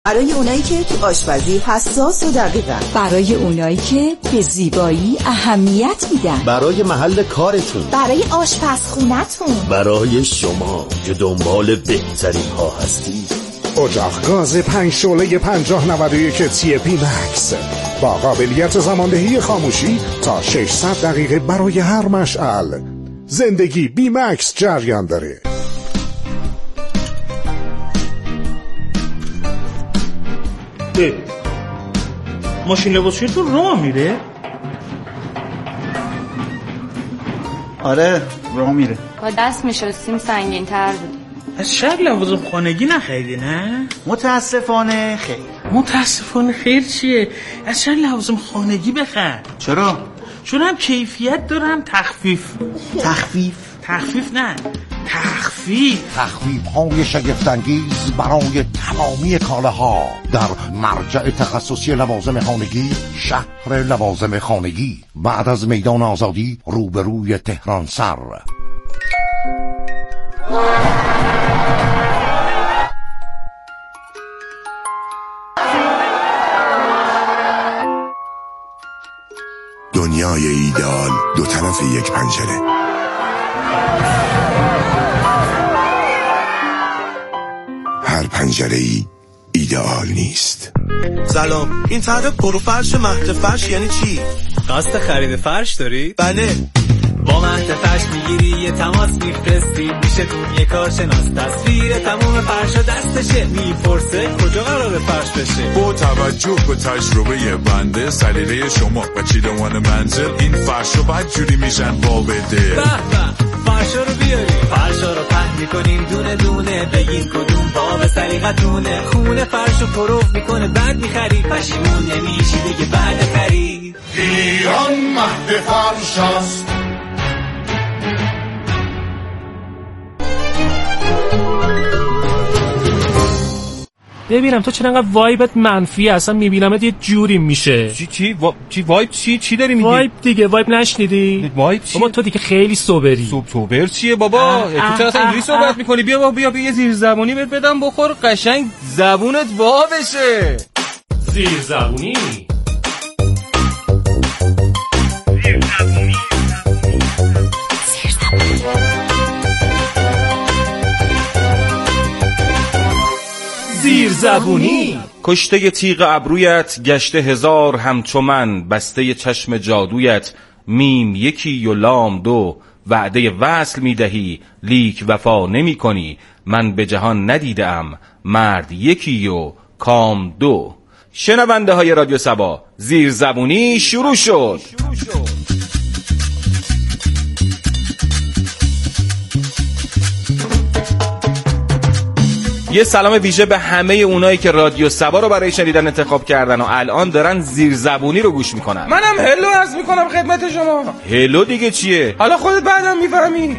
برای اونایی که تو آشپزی حساس و دقیقن، برای اونایی که به زیبایی اهمیت میدن، برای محل کارتون، برای آشپزخونتون، برای شما که دنبال بهترین ها هستی. اجاق گاز 5 شعله 5091 تی مکس با قابلیت زماندهی خاموشی تا 600 دقیقه برای هر مشعل. زندگی بی مکس جریان داره. ماشین لباسشویی راه میره؟ آره راه میره. با دست میشستیم سنگین تر بود. از شب لوازم خانگی نخریدی نه؟ متاسفانه خیر. متاسفانه خیر چیه؟ از شب لوازم خانگی بخر. چرا؟ چون هم کیفیت دارم تخفیف نه تخفیف های شگفت‌انگیز برای تمامی کالاها در مرجع تخصصی لوازم خانگی، شهر لوازم خانگی، بعد از میدان آزادی روبروی تهران سر. دنیای ایدئال دو طرف یک پنجره. هر پنجره‌ای ایدئال نیست. سلام، این طرح پروفرش مهد فرش یعنی چی؟ قصد خرید فرش داری؟ بله. با مهد فرش میگیری یه تماس میفرستی، میشه تو یه کارشناس تصویر تموم فرشا دستشه، میپرسه کجا قراره فرش بشه. با توجه به تجربه بنده، سلیقه شما و چیدمان منزل، این فرشا بدجوری میشن بابده. به به فرشا رو بیاریم، فرشا رو پهن میکنیم دونه دونه، بگین کدوم باب سلیقتونه. خونه فرشو پروف میکنه بعد میخرید، پشیمون نمیشی دیگه بعد خرید. ایران مهد فرش است. ببینم تو چرا انقدر وایبت منفیه؟ اصلا میبینمت یه جوری میشه. چی وایب چی داری میگی؟ وایب دیگه، وایب نشنیدی؟ وایب چی؟ بابا تو دیگه خیلی سوبری. سوبر چیه بابا؟ تو چرا اصلا اینجوری صحبت میکنی؟ بیا یه زیر زبونی بهت بدم بخور، قشنگ زبونت وا بشه. زیر زبونی. زیر زبونی. کشته تیغ ابرویت گشته هزار همچو من، بسته چشم جادویت میم یکی و لام دو، وعده وصل میدهی لیک وفا نمی کنی، من به جهان ندیدم مرد یکی و کام دو. شنونده های رادیو سبا، زیر زبونی شروع شد. یه سلام ویژه به همه اونایی که رادیو سبا رو برای شنیدن انتخاب کردن و الان دارن زیر زبونی رو گوش میکنن. منم هلو عرض میکنم خدمت شما. هلو دیگه چیه؟ حالا خودت بعدم میفهمی.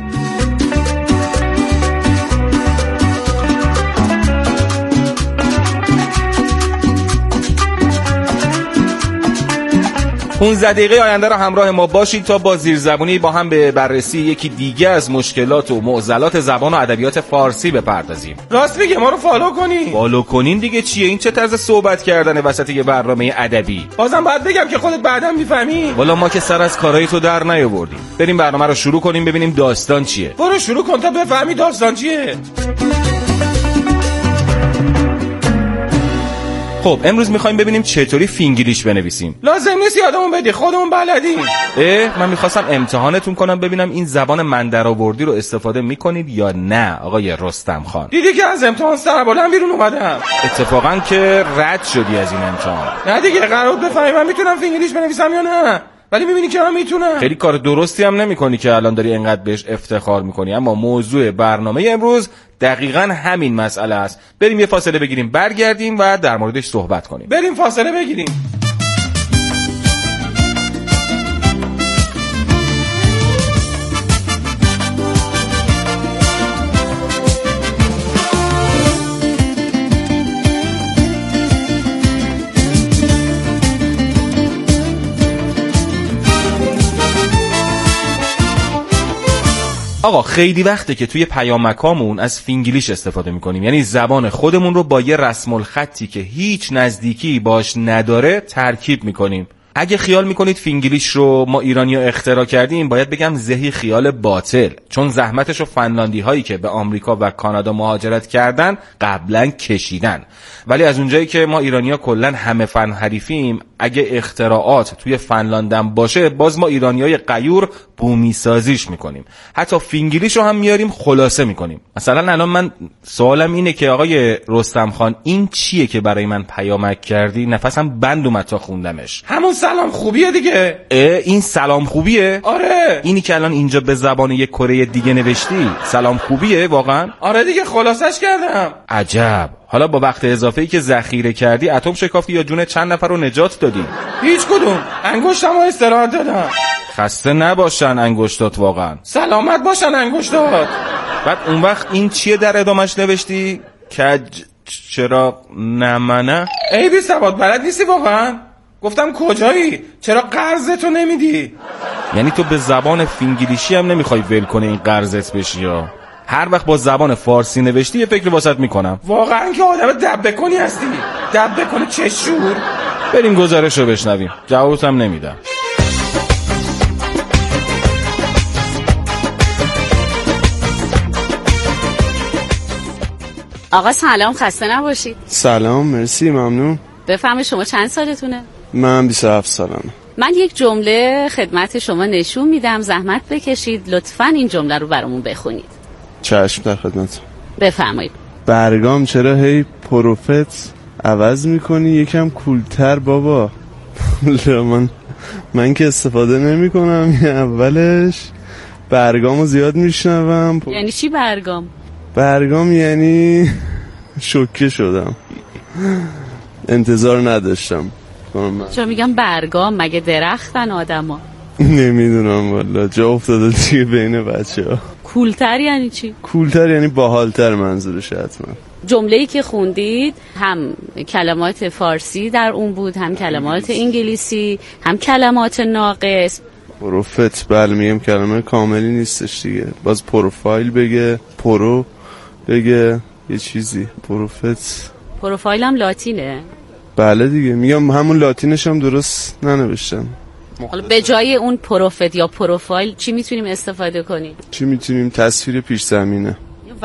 اون دقیقه آینده رو همراه ما باشید تا با زیرزبونی با هم به بررسی یکی دیگه از مشکلات و معضلات زبان و ادبیات فارسی بپردازیم. راست میگه، ما رو فالو کنین دیگه چیه؟ این چه طرز صحبت کردن وسط یه برنامه ادبی؟ بازم باید بگم که خودت بعدم میفهمی. والا ما که سر از کارهای تو در نیاوردیم. بریم برنامه رو شروع کنیم ببینیم داستان چیه. برو شروع کن تا بفهمی داستان چیه. خب امروز میخوایم ببینیم چطوری فینگلیش بنویسیم. لازم نیست یادمون بدی، خودمون بلدیم. من میخواستم امتحانتون کنم ببینم این زبان من درآوردی رو استفاده میکنید یا نه آقای رستم خان. دیدی که از امتحان سربالم بیرون اومدم. اتفاقا که رد شدی از این امتحان. نه دیگه، قرار بود بفهمی من میتونم فینگلیش بنویسم یا نه، ولی میبینی که من میتونم. خیلی کار درستی هم نمیکنی که الان داری اینقدر بهش افتخار میکنی، اما موضوع برنامه امروز دقیقاً همین مسئله است. بریم یه فاصله بگیریم، برگردیم و در موردش صحبت کنیم. بریم فاصله بگیریم. آقا خیلی وقته که توی پیامکامون از فینگلیش استفاده میکنیم، یعنی زبان خودمون رو با یه رسم الخطی که هیچ نزدیکی باش نداره ترکیب میکنیم. اگه خیال میکنید فینگلیش رو ما ایرانی‌ها اختراع کردیم، باید بگم زهی خیال باطل، چون زحمتش رو فنلاندی هایی که به آمریکا و کانادا مهاجرت کردن قبلا کشیدن. ولی از اونجایی که ما ایرانی‌ها کلا همه فن حریفیم، اگه اختراعات توی فنلاندم باشه، باز ما ایرانی‌های غیور بومی سازیش میکنیم. حتی فینگلیش رو هم میاریم خلاصه میکنیم. مثلا الان من سوالم اینه که آقای رستم خان، این چیه که برای من پیامک کردی؟ نفسم بند اومد تا خوندمش. همون سلام خوبیه دیگه. این سلام خوبیه؟ آره. اینی که الان اینجا به زبان یک کره دیگه نوشتی سلام خوبیه واقعا؟ آره دیگه، خلاصش کردم. عجب. حالا با وقت اضافه‌ای که ذخیره کردی اتم شکافتی یا جون چند نفر رو نجات دادی؟ هیچ کدوم. انگشتمو استراحت دادم. خسته نباشن انگشتات واقعا. سلامت باشن انگشتات. بعد اون وقت این چیه در ادامش نوشتی؟ کج چرا نمنه؟ ای بی سواد، بلد نیستی واقعا؟ گفتم کجایی؟ چرا قرضتو نمیدی؟ یعنی تو به زبان فینگلیشی هم نمیخوای ول کنه این قرضت بشی یا؟ هر وقت با زبان فارسی نوشتی یه فکر واسط میکنم. واقعا که آدم دبه کنی هستی. دبه کنی چه شور. بریم گزارش رو بشنویم. جوابت هم نمیدم. آقا سلام، خسته نباشید. سلام، مرسی، ممنون. بفرمایید شما چند سالتونه؟ من 27 سالمه. من یک جمله خدمت شما نشون میدم، زحمت بکشید لطفاً این جمله رو برامون بخونید. چشم، در خدمت. بفرمایید. برگام چرا هی پروفت عوض میکنی؟ یکم کولتر بابا. من که استفاده نمی کنم. اولش برگامو زیاد میشنوم. یعنی چی برگام؟ برگام یعنی شوکه شدم. انتظار نداشتم. چرا میگم برگام؟ مگه درختن آدما؟ نمیدونم والا، جا افتاده دیگه بین بچه‌ها. کولتر یعنی چی؟ کولتر یعنی باحالتر منظورش حتما. جمله‌ای که خوندید هم کلمات فارسی در اون بود، هم کلمات انگلیسی، هم کلمات ناقص. پروفت، بله میگم کلمه کاملی نیستش دیگه. باز پروفایل بگه، پرو بگه، یه چیزی. پروفایل هم لاتینه؟ بله دیگه، میگم همون لاتینش هم درست ننوشتم. حالا به جای اون پروفت یا پروفایل چی میتونیم استفاده کنیم؟ چی میتونیم؟ تصویر پیش زمینه.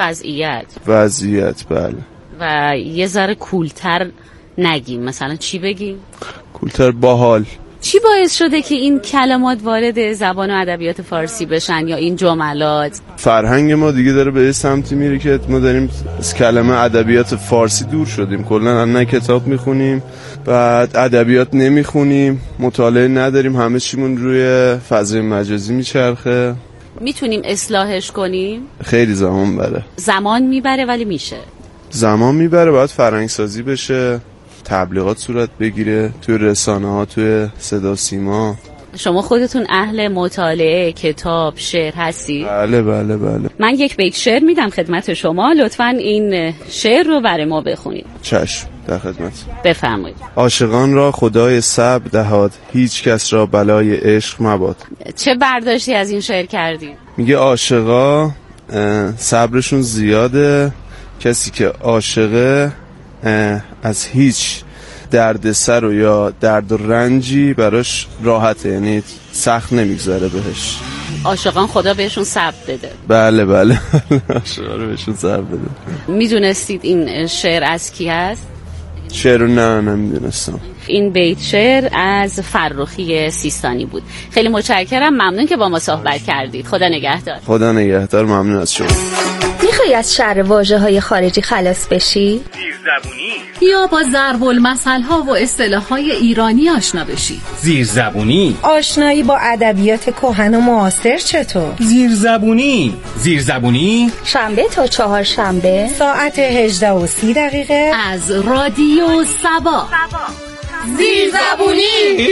وضعیت، بله. و یه ذره کولتر نگیم، مثلا چی بگیم؟ کولتر، باحال. چی باعث شده که این کلمات وارد زبان و ادبیات فارسی بشن یا این جملات؟ فرهنگ ما دیگه داره به سمتی میره که ما داریم از کلمه ادبیات فارسی دور شدیم. کلا نه کتاب میخونیم، بعد ادبیات نمیخونیم، مطالعه نداریم، همه چیمون روی فضای مجازی میچرخه. میتونیم اصلاحش کنیم؟ خیلی زمان میبره ولی میشه. زمان میبره، باید فرهنگ سازی بشه، تبلیغات صورت بگیره توی رسانه ها، توی صدا سیما. شما خودتون اهل مطالعه کتاب، شعر هستی؟ بله. من یک بیت شعر میدم خدمت شما، لطفاً این شعر رو برای ما بخونید. چشم، در خدمت. بفرمایید. عاشقان را خدای صبر دهاد، هیچ کس را بلای عشق مباد. چه برداشتی از این شعر کردی؟ میگه عاشقا صبرشون زیاده، کسی که عاشقه از هیچ درد سر و یا درد و رنجی براش راحته، یعنی سخت نمیگذره بهش. عاشقان خدا بهشون صبر بده. بله عاشقا رو بهشون صبر بده. میدونستید این شعر از کی هست؟ شعر رو نمیدونستم. این بیت شعر از فرخی سیستانی بود. خیلی متشکرم، ممنون که با ما صحبت کردید. خدا نگهدار. خدا نگهدار، ممنون از شما. میخوای از شر واژه‌های خارجی خلاص بشی؟ زیرزبونی یا با ضرب المثل‌ها و اصطلاح‌های ایرانی آشنا بشی؟ زیرزبونی. آشنایی با ادبیات کهن و معاصر چطور؟ زیرزبونی شنبه تا چهارشنبه ساعت 18:30 از رادیو سبا. زیرزبونی.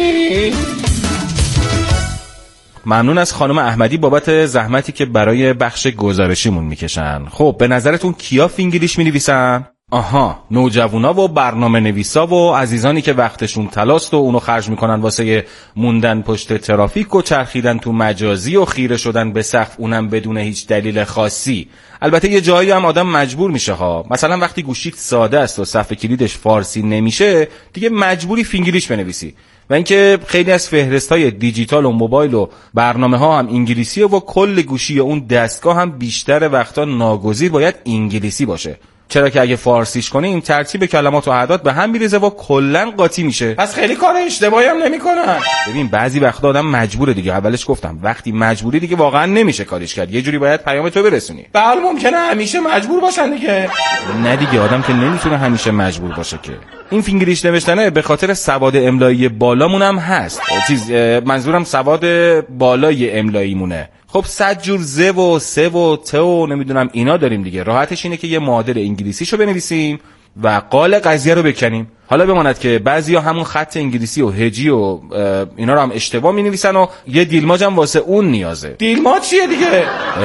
ممنون از خانم احمدی بابت زحمتی که برای بخش گزارشیمون میکشن. خب به نظرتون کیا فینگلیش مینویسن؟ آها، نوجوانا و برنامه نویسا و عزیزانی که وقتشون تلاست و اونو خرج میکنن واسه موندن پشت ترافیک و چرخیدن تو مجازی و خیره شدن به سقف، اونم بدون هیچ دلیل خاصی. البته یه جایی هم آدم مجبور میشه ها، مثلا وقتی گوشیت ساده است و صفحه کلیدش فارسی نمیشه دیگه مجبوری فینگلیش بنویسی. و اینکه خیلی از فهرست‌های دیجیتال و موبایل و برنامه‌ها هم انگلیسیه و کل گوشی و اون دستگاه هم بیشتر وقتا ناگزیر باید انگلیسی باشه. چرا که اگه فارسیش کنیم ترتیب کلمات و اعداد به هم میریزه و کلا قاطی میشه. پس خیلی کار اشتباهی هم نمیکنن. ببین بعضی وقتا آدم مجبوره دیگه، اولش گفتم وقتی مجبوری دیگه واقعا نمیشه کاریش کرد، یه جوری باید پیام تو برسونی. بله ممکنه همیشه مجبور باشن دیگه. نه دیگه، آدم که نمیتونه همیشه مجبور باشه که. این فینگلیش نوشتنه به خاطر سواد املایی بالامون هم هست. منظورم سواد بالای املاییمونه. خب 100 جور ز و س و ت و نمیدونم اینا داریم دیگه. راحتش اینه که یه معادل انگلیسیشو بنویسیم و قال قضیه رو بکنیم. حالا بماند که بعضیا همون خط انگلیسی و هجی و اینا رو هم اشتباه می‌نویسن و یه دیلماج هم واسه اون نیازه. دیلماج چیه دیگه؟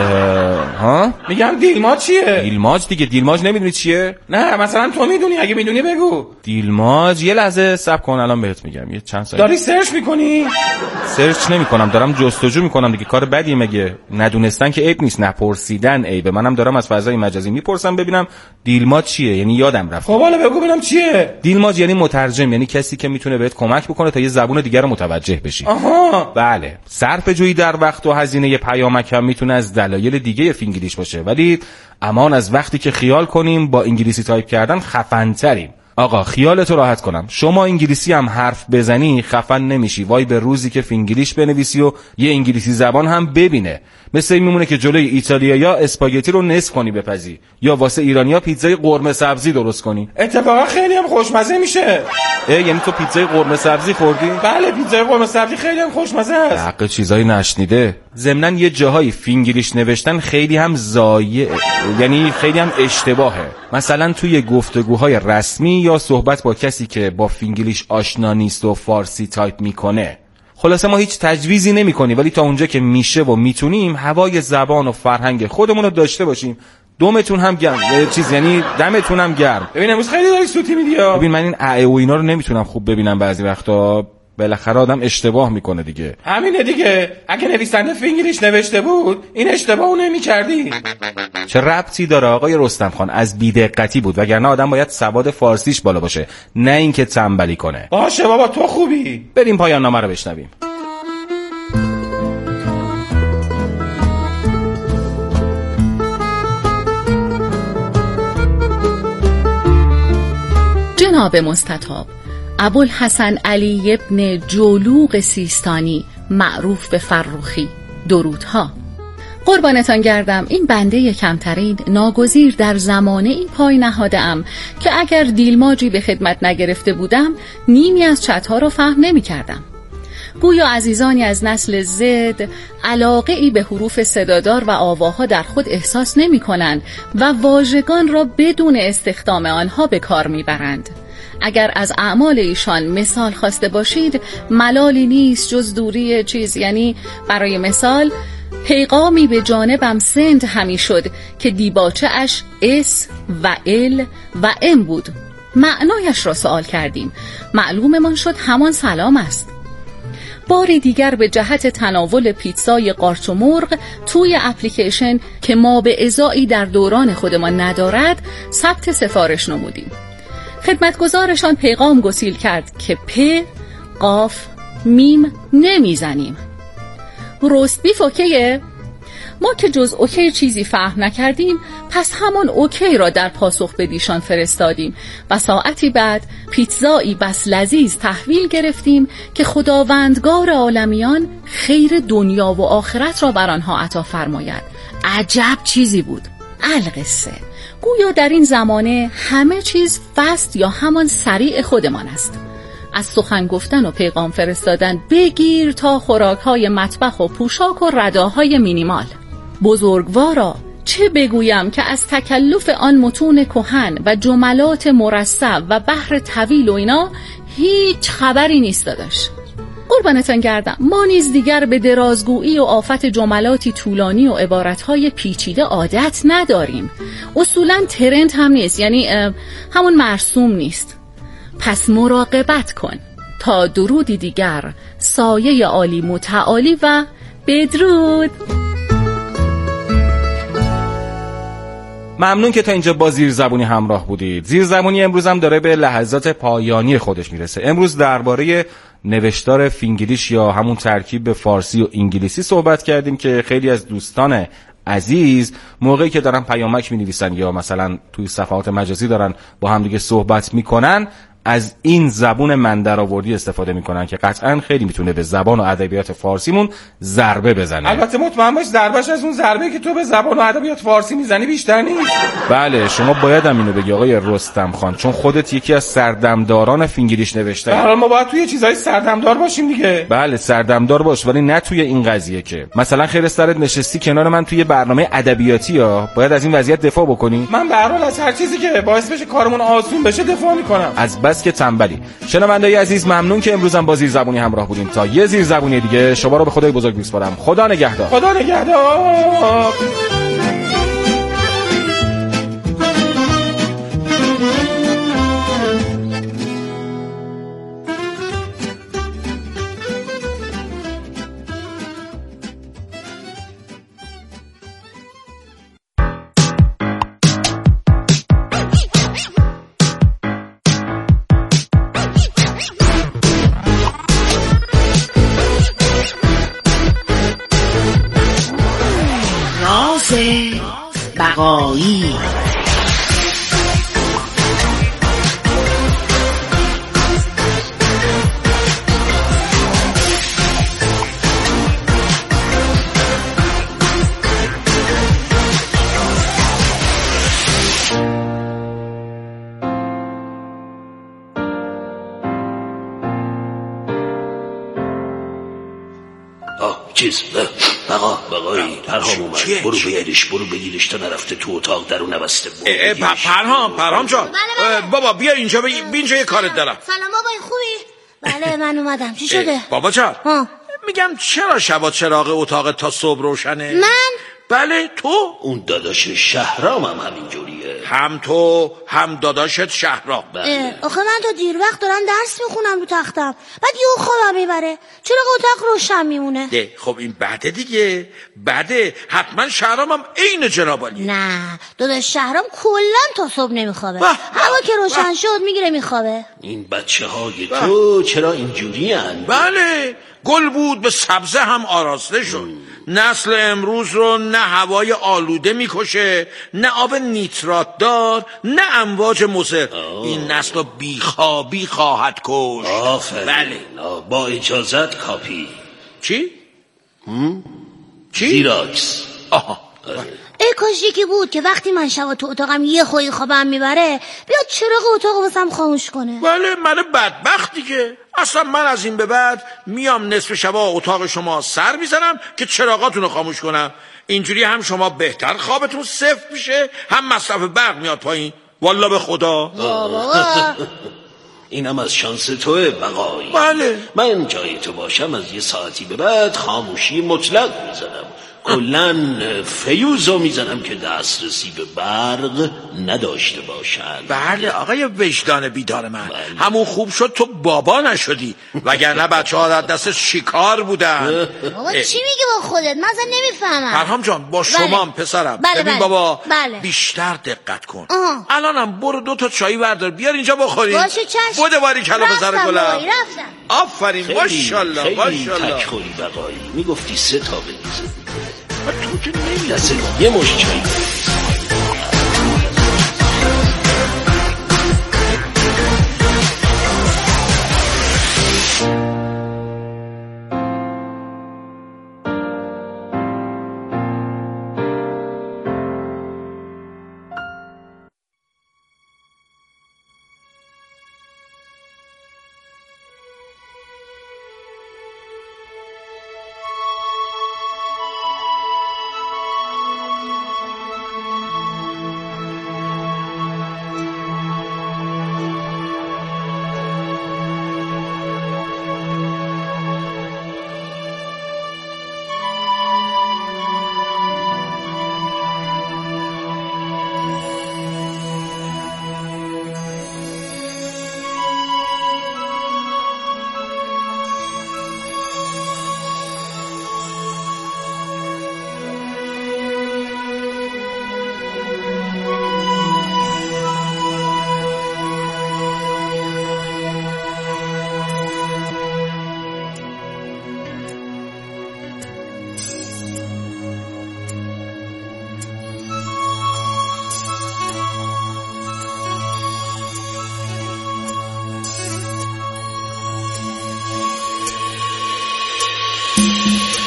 ها؟ میگم دیلماج چیه؟ دیلماج دیگه، دیلماج نمیدونی چیه؟ نه مثلا تو میدونی، اگه میدونی بگو. دیلماج یه لحظه صبر کن الان بهت میگم. یه چند ثانیه. داری سرچ می‌کنی؟ سرچ نمی‌کنم، دارم جستجو می‌کنم دیگه. کار بدیه مگه؟ ندونستن که عیب نیست، نپرسیدن عیبه. منم دارم از فضای مجازی میپرسم ببینم دیلماج چیه، یعنی یادم رفت. خب حالا بگو ببینم چیه؟ دیلماج یعنی مترجم، یعنی کسی که میتونه بهت کمک بکنه تا یه زبون دیگر رو متوجه بشی. آها. بله، صرفه‌جویی در وقت و هزینه پیامک هم میتونه از دلایل دیگه فینگلیش باشه، ولی امان از وقتی که خیال کنیم با انگلیسی تایپ کردن خفن‌تریم. آقا خیالتو راحت کنم، شما انگلیسی هم حرف بزنی خفن نمیشی. وای به روزی که فینگلیش بنویسی و یه انگلیسی زبان هم ببینه. مثل این میمونه که جلوی ایتالیا اسپاگتی رو نصف کنی بپزی، یا واسه ایرانیا پیتزای قرمه سبزی درست کنی. اتفاقا خیلی هم خوشمزه میشه. یعنی تو پیتزای قرمه سبزی خوردی؟ بله پیتزای قرمه سبزی خیلی هم خوشمزه است. حق چیزایی نشنیده. ضمناً یه جاهای فینگلیش نوشتن خیلی هم ضایع، یعنی خیلی هم اشتباهه. مثلا توی گفتگوهای رسمی یا صحبت با کسی که با فینگلیش آشنا نیست و فارسی تایپ میکنه. خلاصه ما هیچ تجویزی نمی‌کنیم، ولی تا اونجا که میشه و میتونیم هوای زبان و فرهنگ خودمون رو داشته باشیم. دمتون هم گرم، یعنی دمتون هم گرم. ببین امروز خیلی داری سوتی میدی. ببین من این ا و اینا رو نمیتونم خوب ببینم بعضی وقتا، بالاخره آدم اشتباه میکنه دیگه. همینه دیگه، اگه نویسنده فینگلیش نوشته بود این اشتباهو نمی‌کردی. چه ربطی داره آقای رستم خان؟ از بی‌دقتی بود، وگرنه آدم باید سواد فارسیش بالا باشه، نه اینکه تنبلی کنه. باشه بابا تو خوبی. بریم پایان نامه رو بشنویم. جناب مستطاب ابوالحسن علی ابن جولوق سیستانی معروف به فرخی، درودها. قربانتان گردم، این بنده کمترین ناگزیر در زمانه این پای نهادم که اگر دیلماجی به خدمت نگرفته بودم نیمی از چتها رو فهم نمی کردم. گویا عزیزانی از نسل زد علاقه ای به حروف صدادار و آواها در خود احساس نمی کنند و واژگان را بدون استخدام آنها به کار می برند. اگر از اعمال ایشان مثال خواسته باشید ملالی نیست جز دوری یعنی برای مثال پیغامی به جانبم سند همی شد که دیباچه اش اس و ال و ام بود. معنایش را سوال کردیم، معلوممان شد همان سلام است. باری دیگر به جهت تناول پیتزای قارچ و مرغ توی اپلیکیشن که ما به ازایی در دوران خودمان ندارد ثبت سفارش نمودیم. خدمتگزارشان پیغام گسیل کرد که پ، قاف، میم نمیزنیم. روست بیف اوکیه؟ ما که جز اوکی چیزی فهم نکردیم، پس همان اوکی را در پاسخ به دیشان فرستادیم و ساعتی بعد پیتزایی بس لذیذ تحویل گرفتیم که خداوندگار عالمیان خیر دنیا و آخرت را بر آنها عطا فرماید. عجب چیزی بود. القصه گویا در این زمانه همه چیز فست یا همان سریع خودمان است. از سخن گفتن و پیغام فرستادن بگیر تا خوراک‌های مطبخ و پوشاک و رداهای مینیمال. بزرگوارا چه بگویم که از تکلف آن متون کهن و جملات مرصع و بحر طویل و اینا هیچ خبری نیست داداش. قربانتان گردم، ما نیز دیگر به درازگویی و آفت جملاتی طولانی و عبارتهای پیچیده عادت نداریم. اصولاً ترند هم نیست، یعنی همون مرسوم نیست. پس مراقبت کن. تا درودی دیگر، سایه عالی متعالی و بدرود. ممنون که تا اینجا با زیرزبونی همراه بودید. زیرزبونی امروز هم داره به لحظات پایانی خودش میرسه. امروز درباره نوشتار فینگلیش یا همون ترکیب فارسی و انگلیسی صحبت کردیم که خیلی از دوستان عزیز موقعی که دارن پیامک می‌نویسن یا مثلا توی صفحات مجازی دارن با هم دیگه صحبت میکنن از این زبون من درآوردی استفاده میکنن که قطعاً خیلی میتونه به زبان و ادبیات فارسیمون ضربه بزنه. البته مطمئن باش ضربهش از اون ضربه که تو به زبان و ادبیات فارسی میزنی بیشتر نیست. بله شما باید هم اینو بگی آقای رستم خان، چون خودت یکی از سردمداران فینگلیش نوشته. حالا ما باید توی چیزای سردمدار باشیم دیگه. بله سردمدار باش، ولی نه توی این قضیه که مثلا خیر سرت نشستی کنار من توی برنامه ادبیاتی یا باید از این وضعیت دفاع بکنی. من به هر حال از هر چیزی که باعث بشه کارمون آسون بشه دفاع میکنم. از بس که تنبلی. شنونده‌ی عزیز ممنون که امروز هم با زیرزبونی همراه بودیم. تا یه زیرزبونی دیگه شما رو به خدای بزرگ میسپارم. خدا نگهدار. خدا نگهدار. بقایی. بقایی پرهام اومد. برو بگیرش تا نرفته تو اتاق درو نبسته. پرهام جان بابا بیا اینجا یه کارت دارم. سلام بابای خوبی؟ بله من اومدم. چی شده؟ بابا جان میگم چرا شبا چراغ اتاق تا صبح روشنه؟ من؟ بله تو؟ اون داداش شهرام هم همینجوریه. هم تو هم داداشت شهرام. آخه من تا دیر وقت دارم درس میخونم رو تختم، بعد یهو خوابم میبره، چرا اتاق روشن میمونه؟ خب این بده دیگه، بده. حتما شهرام هم عین جنابالی. نه داداش شهرام کلا تا صبح نمیخوابه، هوا که روشن شد میگیره میخوابه. این بچه های تو چرا اینجوری هن؟ بله گل بود به سبزه هم آراسته شد. نسل امروز رو نه هوای آلوده میکشه، نه آب نیترات دار، نه امواج مضر. این نسل رو بیخوابی خواهد کشت. آفرین. بله با اجازت کاپی. چی؟ زیراکس. کاش یکی بود که وقتی من شبا تو اتاقم یه خوی خوابم میبره بیاد چراغ اتاقو واسم خاموش کنه. بله من بدبخت دیگه. اصلا من از این به بعد میام نصف شبا اتاق شما سر میزنم که چراغاتون رو خاموش کنم. اینجوری هم شما بهتر خوابتون صفر میشه، هم مصرف برق میاد پایین. والله به خدا. اینم از شانس توه بقایی. بله من جای تو باشم از یه ساعتی به بعد خاموشی مطلق میزنم. کلن فیوزو میزنم که دسترسی به برق نداشته باشن. بله آقای وجدان بیدار من. همون خوب شد تو بابا نشدی، وگرنه بچه ها در دست شکار بودن. بابا چی میگی با خودت؟ من اصلا نمیفهمم. پرهام جان با شما هم پسرم. ببین بابا بیشتر دقت کن. الانم برو 2 چایی بردار بیار اینجا بخوریم. باشه چشم. بوده باری کلا بزر گلم. آفرین ماشاءالله خیلی تکخوری بقایی. میگفتی 3 تا بریزه تو که نمیرسه یه مشت چایی.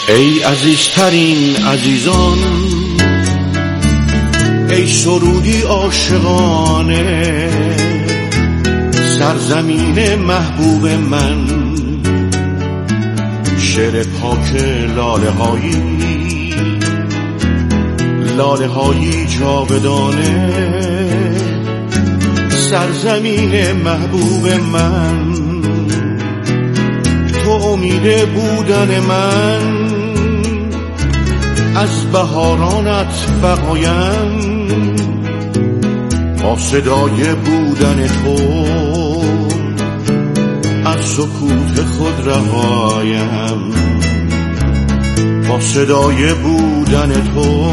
ای عزیزترین عزیزان، ای سرودی عاشقانه، سرزمین محبوب من، شعر پاک لاله هایی جاودانه، سرزمین محبوب من، تو امید بودن من، از بهارانت بقایم، با صدای بودن تو از سکوت خود رهایم، با صدای بودن تو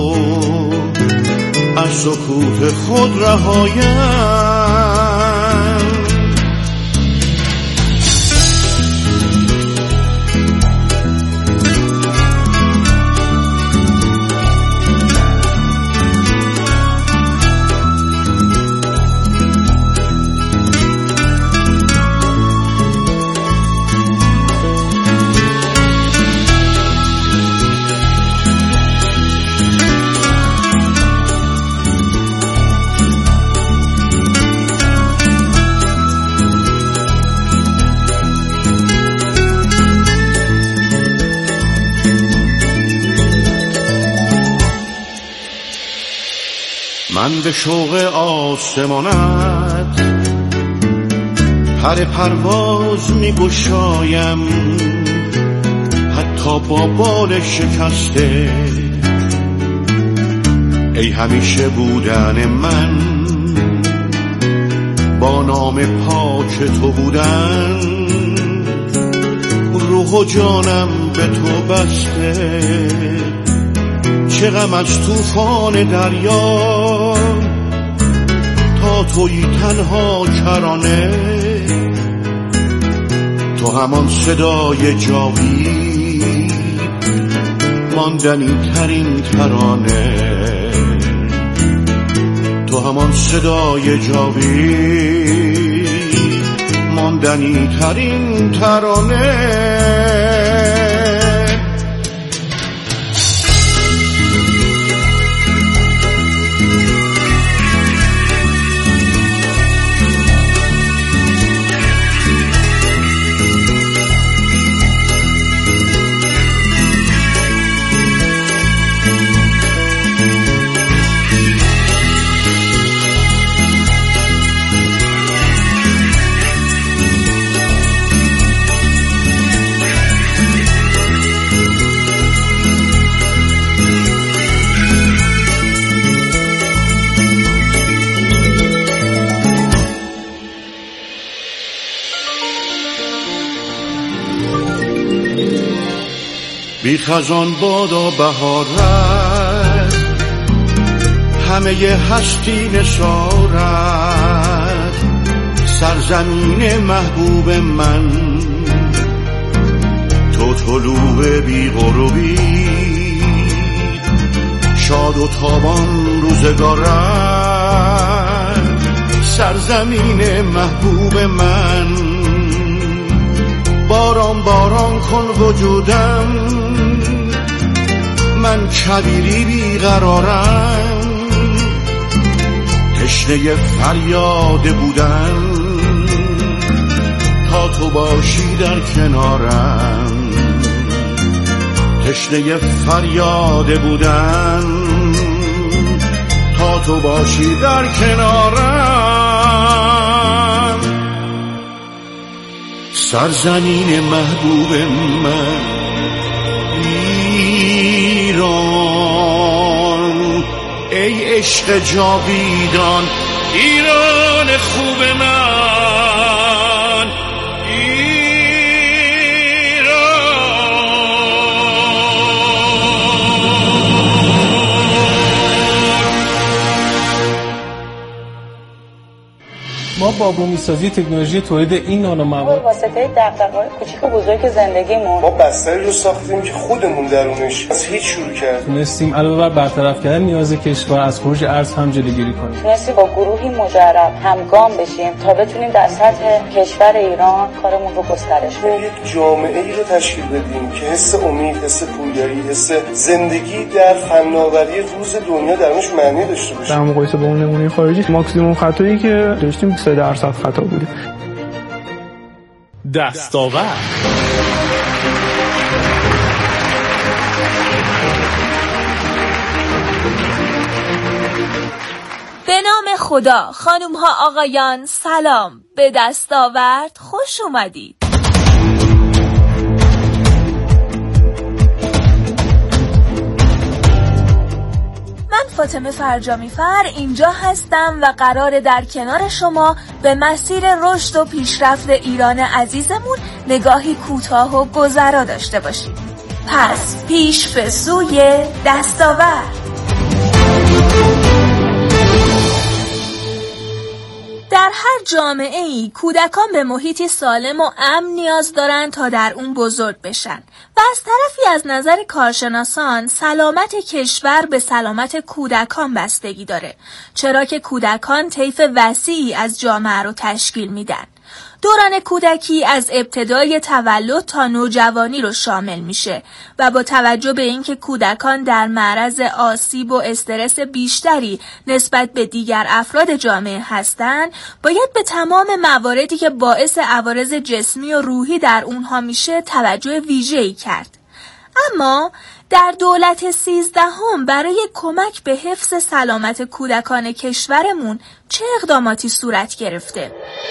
از سکوت خود رهایم. من به شوق آسمانت پر پرواز می گشایم، حتی با بال شکسته، ای همیشه بودن من، با نام پاک تو بودن، روح و جانم به تو بسته، چه غم از طوفان دریا، تا تویی تنها کرانه، تو همان صدای جاوید، ماندنی ترین ترانه، تو همان صدای جاوید، ماندنی ترین ترانه. بی خزان بادا بهارت، همه هستی نثارت، سرزمین محبوب من، تو طلوع بی غروبی، شاد و تابان روزگارت، سرزمین محبوب من، باران باران کن وجودم، من کبیری بیقرارم، تشنه فریاد بودن، تا تو باشی در کنارم، تشنه فریاد بودن، تا تو باشی در کنارم، سرزمین محبوب من ایران، ای عشق جاویدان ایران خوب من، ما با بومی‌سازی تکنولوژی تولید این نانو مواد واسطه دغدغه‌های کوچیک و بزرگ زندگیمون ما بستری رو ساختیم که خودمون درونش از هیچ شروع کردیم. تونستیم علاوه بر برطرف کردن نیاز کشور از خروج ارز هم جلوگیری کنیم. تونستیم با گروهی مجرب همگام بشیم تا بتونیم در سطح کشور ایران کارمون رو گسترش بدیم. یک جامعه‌ای رو تشکیل بدیم که حس امید، حس پویایی، حس زندگی در فناوری روز دنیا درونش معنی داشته باشه. در مقایسه با اون نمونه خارجی ماکسیمم خطایی که داشتیم 3% خطا بوده. دستاورد به نام خدا، خانم ها آقایان، سلام. به دستاورد خوش اومدید. من فاطمه فرجامی‌فر اینجا هستم و قراره در کنار شما به مسیر رشد و پیشرفت ایران عزیزمون نگاهی کوتاه و گذرا داشته باشیم. پس پیش به سوی دستاورد. در هر جامعه‌ای کودکان به محیطی سالم و امن نیاز دارند تا در اون بزرگ بشن و از طرفی از نظر کارشناسان سلامت کشور به سلامت کودکان بستگی داره، چرا که کودکان طیف وسیعی از جامعه رو تشکیل میدن. دوران کودکی از ابتدای تولد تا نوجوانی رو شامل میشه و با توجه به اینکه کودکان در معرض آسیب و استرس بیشتری نسبت به دیگر افراد جامعه هستند، باید به تمام مواردی که باعث عوارض جسمی و روحی در اونها میشه توجه ویژه‌ای کرد. اما در دولت 13 برای کمک به حفظ سلامت کودکان کشورمون چه اقداماتی صورت گرفته؟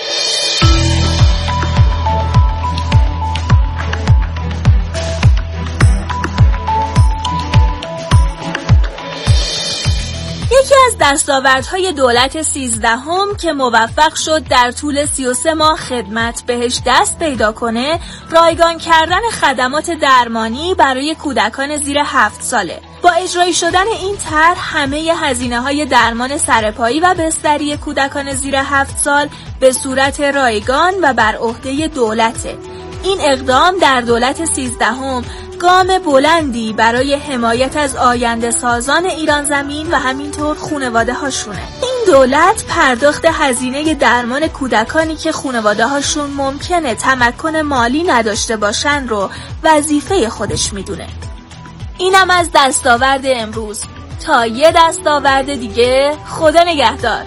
یکی از دستاوردهای دولت 13 که موفق شد در طول 33 ماه خدمت بهش دست پیدا کنه، رایگان کردن خدمات درمانی برای کودکان زیر 7 ساله. با اجرای شدن این طرح همه هزینه‌های درمان سرپایی و بستری کودکان زیر 7 سال به صورت رایگان و بر عهده دولته. این اقدام در دولت 13 گام بلندی برای حمایت از آینده سازان ایران زمین و همینطور خانواده هاشونه. این دولت پرداخت هزینه درمان کودکانی که خانواده هاشون ممکنه تمکن مالی نداشته باشن رو وظیفه خودش میدونه. اینم از دستاورد امروز. تا یه دستاورد دیگه، خدا نگهدار.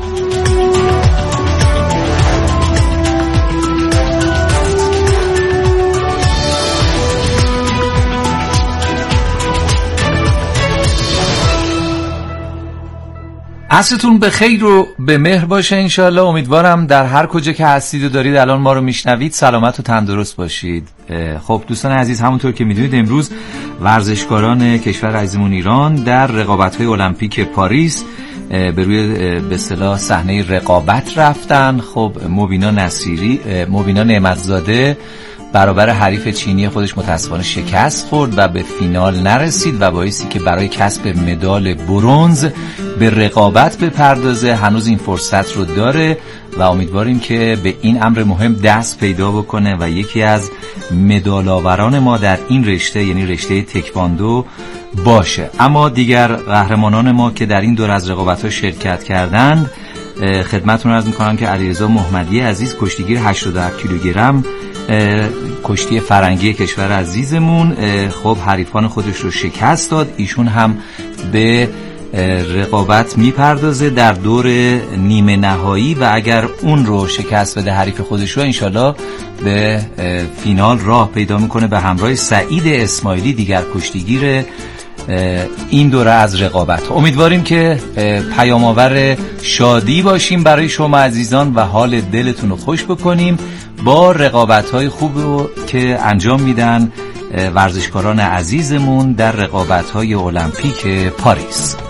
عصرتون به خیر و به مهر باشه انشالله. امیدوارم در هر کجا که هستید و دارید الان ما رو میشنوید سلامت و تندرست باشید. خب دوستان عزیز، همونطور که میدونید امروز ورزشکاران کشور عزیزمون ایران در رقابت‌های المپیک پاریس به روی به اصطلاح صحنه رقابت رفتن. خب مبینا نعمتزاده برابر حریف چینی خودش متاسفانه شکست خورد و به فینال نرسید و باعثی که برای کسب مدال برنز به رقابت بپردازه. هنوز این فرصت رو داره و امیدواریم که به این امر مهم دست پیدا بکنه و یکی از مدال آوران ما در این رشته، یعنی رشته تکواندو باشه. اما دیگر قهرمانان ما که در این دور از رقابت‌ها شرکت کردند خدمتتون عرض می‌کنم که علیرضا محمدی عزیز کشتیگیر 87 کیلوگرم کشتی فرنگی کشور عزیزمون خب حریفان خودش رو شکست داد. ایشون هم به رقابت میپردازه در دور نیمه نهایی و اگر اون رو شکست بده حریف خودش رو انشالله به فینال راه پیدا میکنه به همراه سعید اسماعیلی دیگر کشتیگیر این دوره از رقابت. امیدواریم که پیام‌آور شادی باشیم برای شما عزیزان و حال دلتون رو خوش بکنیم با رقابت‌های خوب که انجام میدن ورزشکاران عزیزمون در رقابت‌های المپیک پاریس.